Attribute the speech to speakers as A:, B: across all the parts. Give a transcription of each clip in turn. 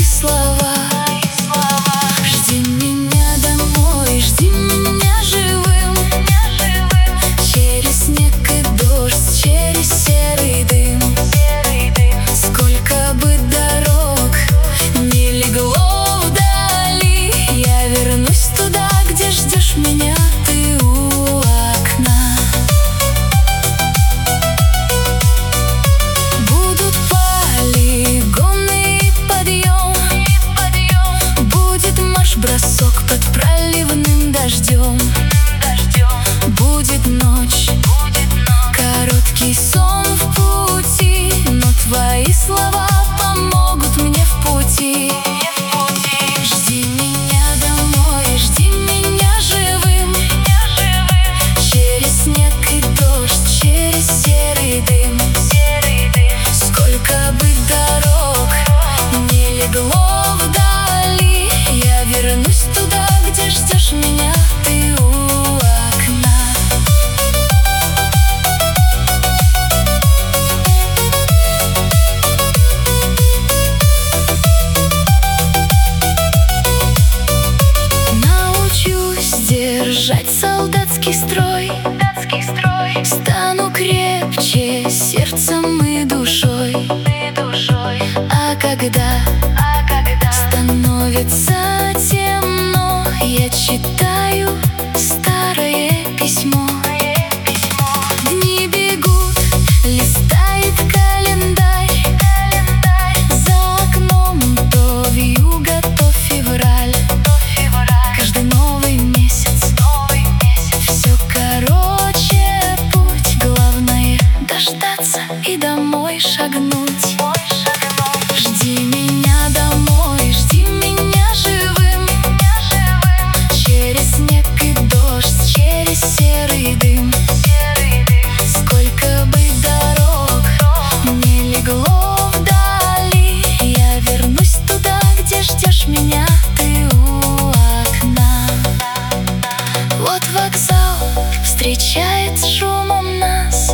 A: слова. Жди меня домой, жди меня живым. Через снег и дождь, через серый дым. Сколько бы дорог не легло вдали, я вернусь туда, где ждешь меня ты у окна. Будут полигоны и подъем, будет марш-бросок под проливным дождем. Будет ночь, короткий сон в пути, но твои слова помогут мне в пути. Жди меня домой, жди меня живым. Через снег и дождь, через серый дым. Сколько бы дорог не легло вдали, я вернусь туда, где ждешь меня ты у окна. Научусь держать солдатский строй, стану крепче сердцем и душой. А когда становится темно, я читаю старое письмо. Дни бегут, листает календарь, за окном то вьюга, то февраль. Каждый новый месяц, все короче путь. Главное дождаться и домой шагнуть. Жди меня домой, жди меня живым. Через снег и дождь, через серый дым. Сколько бы дорог не легло вдали, я вернусь туда, где ждешь меня ты у окна. Вот вокзал встречает с шумом нас,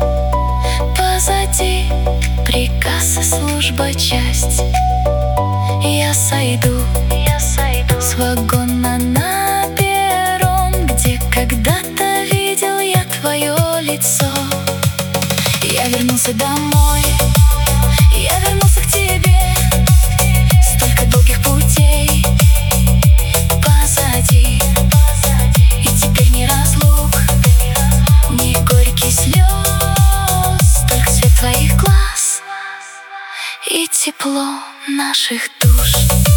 A: позади приказ и служба, часть. Я сойду с вагона на перрон, где когда-то видел я твое лицо. Я вернулся домой, я вернулся к тебе. Столько долгих путей позади, и теперь ни разлук, ни горьких слез, только свет твоих глаз и тепло наших душ.